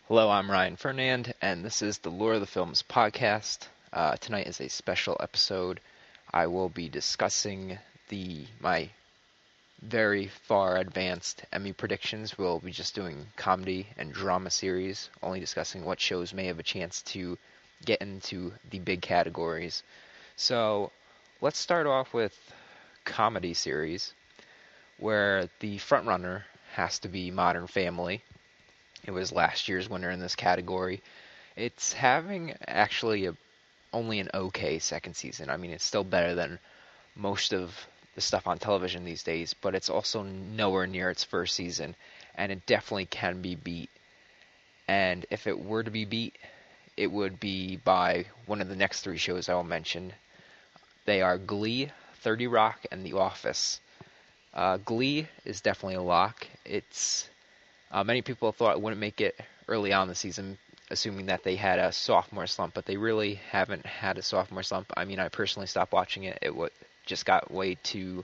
Hello, I'm Ryan Fernand, and this is the Lore of the Films podcast. Tonight is a special episode. I will be discussing my very far advanced Emmy predictions. We'll be just doing comedy and drama series, only discussing what shows may have a chance to get into the big categories. So let's start off with comedy series, where the frontrunner has to be Modern Family. It was last year's winner in this category. It's having actually only an okay second season. I mean, it's still better than most of the stuff on television these days, but it's also nowhere near its first season, and it definitely can be beat. And if it were to be beat, it would be by one of the next three shows I will mention. They are Glee, 30 Rock, and The Office. Glee is definitely a lock. It's many people thought it wouldn't make it early on in the season, assuming that they had a sophomore slump, but they really haven't had a sophomore slump. I mean, I personally stopped watching it. It just got way too.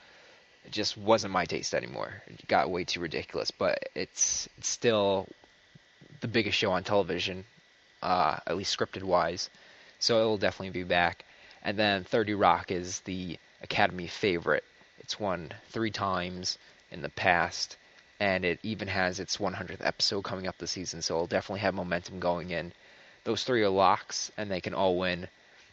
It just wasn't my taste anymore. It got way too ridiculous, but it's still the biggest show on television, at least scripted wise. So it will definitely be back. And then 30 Rock is the Academy favorite. It's won 3 times in the past, and it even has its 100th episode coming up this season, so it'll definitely have momentum going in. Those 3 are locks, and they can all win.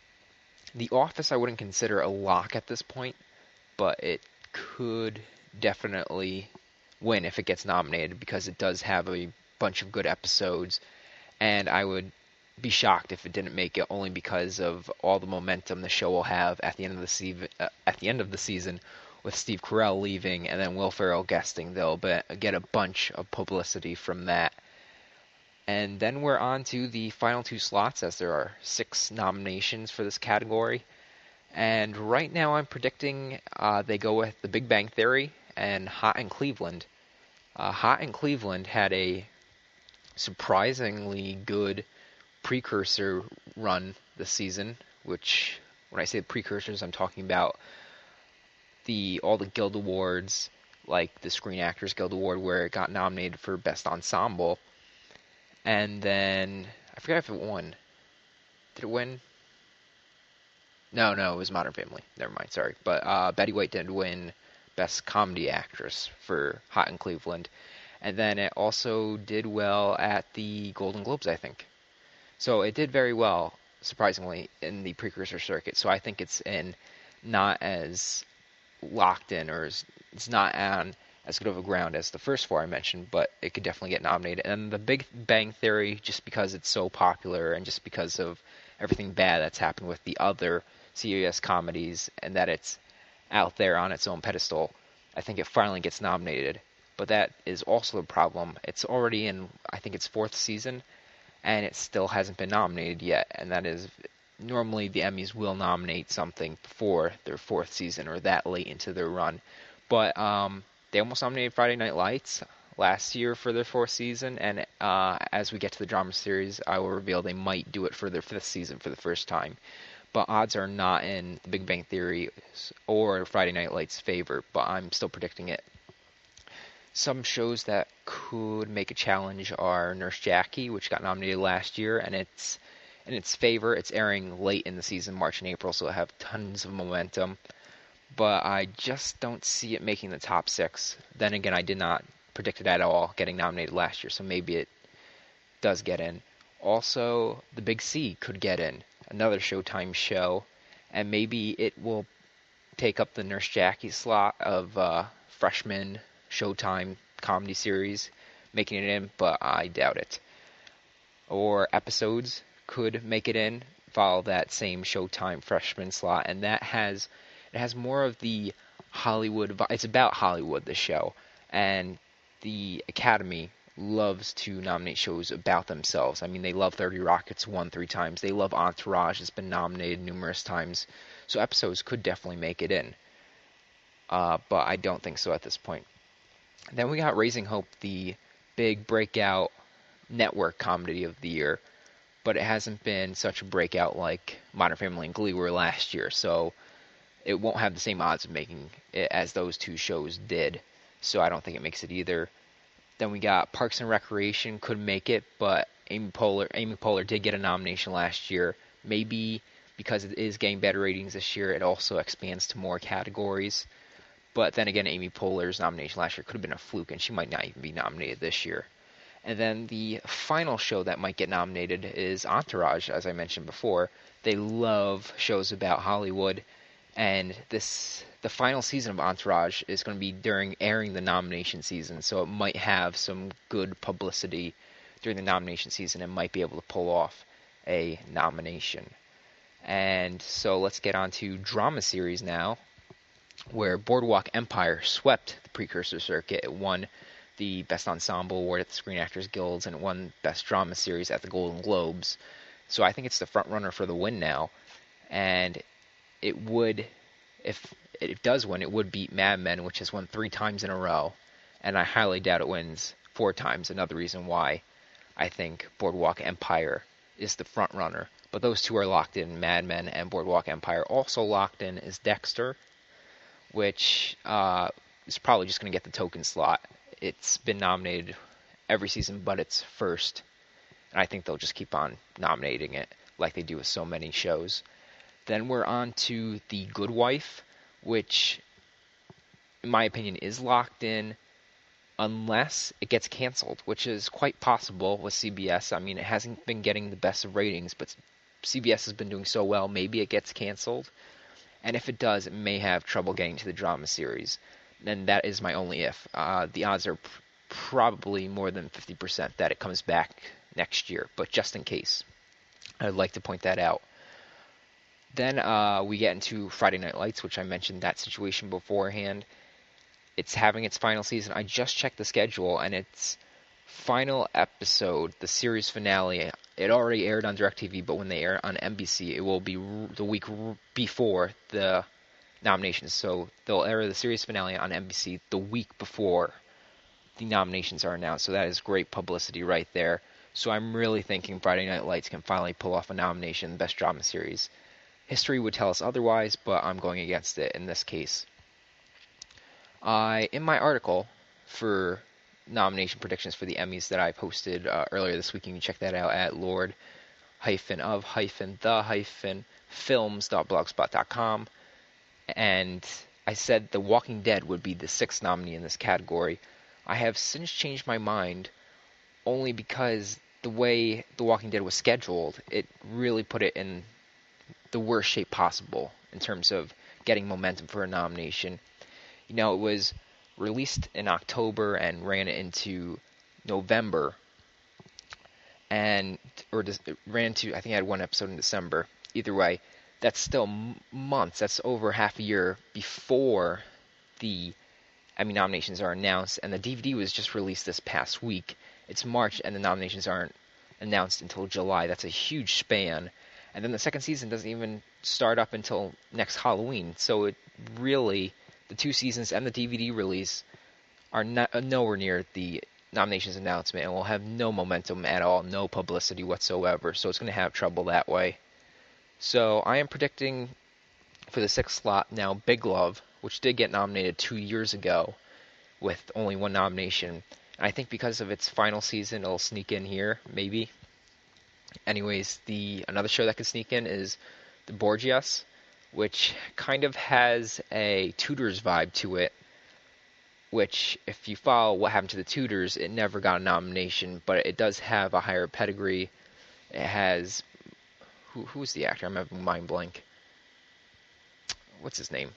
The Office I wouldn't consider a lock at this point, but it could definitely win if it gets nominated, because it does have a bunch of good episodes, and I would be shocked if it didn't make it, only because of all the momentum the show will have at the end of the season, with Steve Carell leaving and then Will Ferrell guesting. They'll get a bunch of publicity from that. And then we're on to the final 2 slots, as there are 6 nominations for this category. And right now I'm predicting they go with The Big Bang Theory and Hot in Cleveland. Hot in Cleveland had a surprisingly good precursor run this season, which, when I say precursors, I'm talking about all the Guild Awards, like the Screen Actors Guild Award, where it got nominated for Best Ensemble. And then, I forget if it won. Did it win? No, it was Modern Family. Never mind, sorry. But Betty White did win Best Comedy Actress for Hot in Cleveland. And then it also did well at the Golden Globes, I think. So it did very well, surprisingly, in the precursor circuit. So I think it's not as locked in, or it's not on as good of a ground as the first 4 I mentioned, but it could definitely get nominated. And The Big Bang Theory, just because it's so popular and just because of everything bad that's happened with the other serious comedies, and that it's out there on its own pedestal, I think it finally gets nominated. But that is also a problem. It's already in, I think, its 4th season, and it still hasn't been nominated yet. And that is, normally the Emmys will nominate something before their 4th season or that late into their run. But they almost nominated Friday Night Lights last year for their 4th season, and as we get to the drama series, I will reveal they might do it for their 5th season for the first time. But odds are not in The Big Bang Theory or Friday Night Lights' favor, but I'm still predicting it. Some shows that could make a challenge are Nurse Jackie, which got nominated last year, and it's in its favor. It's airing late in the season, March and April, so it'll have tons of momentum. But I just don't see it making the top 6. Then again, I did not predict it at all getting nominated last year, so maybe it does get in. Also, The Big C could get in, another Showtime show, and maybe it will take up the Nurse Jackie slot of freshman Showtime comedy series, making it in, but I doubt it. Or Episodes could make it in, follow that same Showtime freshman slot, and it has more of the Hollywood. It's about Hollywood, the show, and the Academy loves to nominate shows about themselves. I mean, they love 30 Rock. It's won 3 times. They love Entourage. It's been nominated numerous times. So Episodes could definitely make it in, but I don't think so at this point. Then we got Raising Hope, the big breakout network comedy of the year, but it hasn't been such a breakout like Modern Family and Glee were last year, so it won't have the same odds of making it as those 2 shows did, so I don't think it makes it either. Then we got Parks and Recreation, could make it, but Amy Poehler did get a nomination last year. Maybe because it is getting better ratings this year, it also expands to more categories. But then again, Amy Poehler's nomination last year could have been a fluke, and she might not even be nominated this year. And then the final show that might get nominated is Entourage, as I mentioned before. They love shows about Hollywood, and the final season of Entourage is going to be during airing the nomination season, so it might have some good publicity during the nomination season and might be able to pull off a nomination. And so let's get on to drama series now, where Boardwalk Empire swept the precursor circuit. It won the Best Ensemble Award at the Screen Actors Guilds, and it won Best Drama Series at the Golden Globes. So I think it's the front runner for the win now. And it would, if it does win, it would beat Mad Men, which has won 3 times in a row. And I highly doubt it wins 4 times. Another reason why I think Boardwalk Empire is the front runner. But those two are locked in, Mad Men and Boardwalk Empire. Also locked in is Dexter, which is probably just going to get the token slot. It's been nominated every season but its first, and I think they'll just keep on nominating it like they do with so many shows. Then we're on to The Good Wife, which, in my opinion, is locked in unless it gets canceled, which is quite possible with CBS. I mean, it hasn't been getting the best of ratings, but CBS has been doing so well, maybe it gets canceled. And if it does, it may have trouble getting to the drama series. And that is my only if. The odds are probably more than 50% that it comes back next year, but just in case, I'd like to point that out. Then we get into Friday Night Lights, which I mentioned that situation beforehand. It's having its final season. I just checked the schedule, and its final episode, the series finale, it already aired on DirecTV, but when they air on NBC, it will be the week before the nominations. So they'll air the series finale on NBC the week before the nominations are announced. So that is great publicity right there. So I'm really thinking Friday Night Lights can finally pull off a nomination in Best Drama Series. History would tell us otherwise, but I'm going against it in this case. In my article for nomination predictions for the Emmys that I posted earlier this week, you can check that out at lord-of-the-films.blogspot.com. And I said The Walking Dead would be the 6th nominee in this category. I have since changed my mind, only because the way The Walking Dead was scheduled, it really put it in the worst shape possible in terms of getting momentum for a nomination. You know, it was released in October and ran into November, it ran into, I think I had 1 episode in December. Either way, that's still months. That's over half a year before the Emmy nominations are announced, and the DVD was just released this past week. It's March, and the nominations aren't announced until July. That's a huge span. And then the second season doesn't even start up until next Halloween. So it really, the 2 seasons and the DVD release are nowhere near the nominations announcement, and will have no momentum at all, no publicity whatsoever. So it's going to have trouble that way. So I am predicting for the 6th slot now Big Love, which did get nominated 2 years ago with only 1 nomination. And I think because of its final season, it'll sneak in here, maybe. Anyways, another show that could sneak in is The Borgias, which kind of has a Tudors vibe to it, which, if you follow what happened to the Tudors, it never got a nomination, but it does have a higher pedigree. It has... Who's the actor? I'm having a mind blank. What's his name?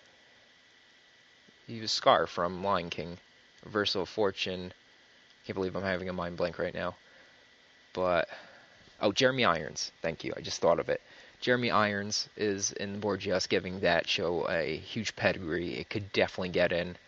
He was Scar from Lion King. Reversal of Fortune. Can't believe I'm having a mind blank right now. But... Oh, Jeremy Irons. Thank you. I just thought of it. Jeremy Irons is in The Borgias, giving that show a huge pedigree. It could definitely get in.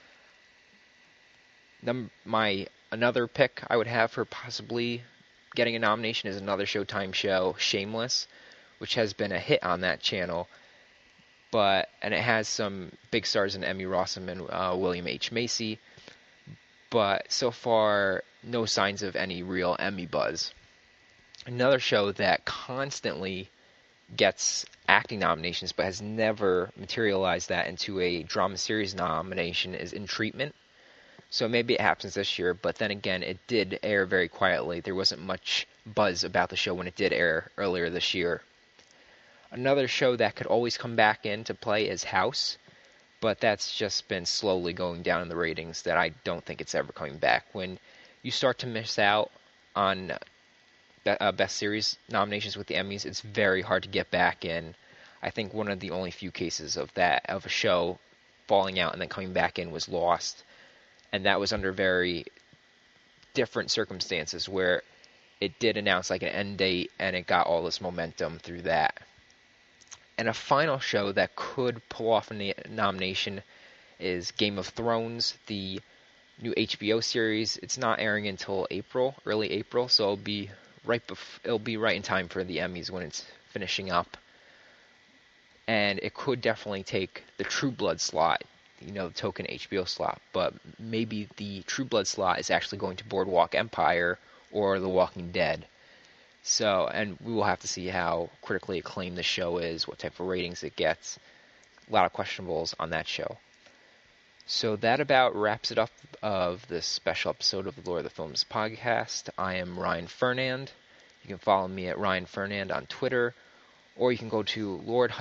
Another pick I would have for possibly getting a nomination is another Showtime show, Shameless, which has been a hit on that channel. And it has some big stars in Emmy Rossum and William H. Macy. But so far, no signs of any real Emmy buzz. Another show that constantly gets acting nominations but has never materialized that into a drama series nomination is In Treatment. So maybe it happens this year, but then again, it did air very quietly. There wasn't much buzz about the show when it did air earlier this year. Another show that could always come back into play is House, but that's just been slowly going down in the ratings that I don't think it's ever coming back. When you start to miss out on Best Series nominations with the Emmys, it's very hard to get back in. I think one of the only few cases of a show falling out and then coming back in was Lost, and that was under very different circumstances where it did announce like an end date and it got all this momentum through that. And a final show that could pull off a nomination is Game of Thrones, the new HBO series. It's not airing until April, early April, so it'll be right in time for the Emmys when it's finishing up. And it could definitely take the True Blood slot, the token HBO slot, but maybe the True Blood slot is actually going to Boardwalk Empire or The Walking Dead. So, and we will have to see how critically acclaimed the show is, what type of ratings it gets. A lot of questionables on that show. So that about wraps it up of this special episode of the Lord of the Films podcast. I am Ryan Fernand. You can follow me at Ryan Fernand on Twitter, or you can go to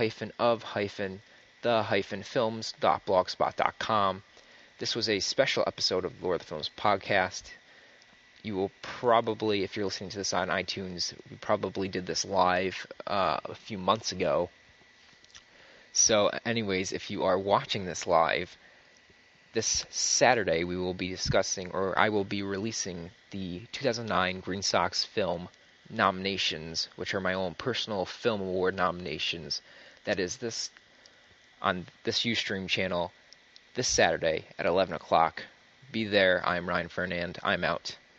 lord-of-the-films.blogspot.com. This was a special episode of the Lord of the Films podcast. You will probably, if you're listening to this on iTunes, we probably did this live a few months ago. So anyways, if you are watching this live, this Saturday we will be discussing, or I will be releasing the 2009 Green Sox film nominations, which are my own personal film award nominations. That is this on this Ustream channel this Saturday at 11 o'clock. Be there. I'm Ryan Fernand. I'm out.